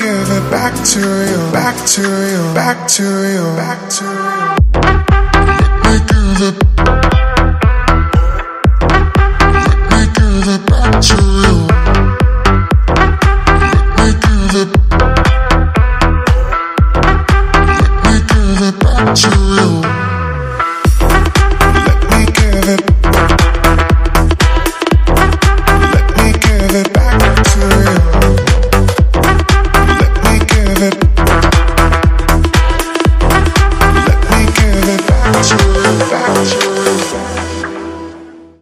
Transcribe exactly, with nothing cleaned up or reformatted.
give it back to you, back to you, back to you, back to you. Let me give it. Let me give it back to you. Let me give it. Let me give it back to you.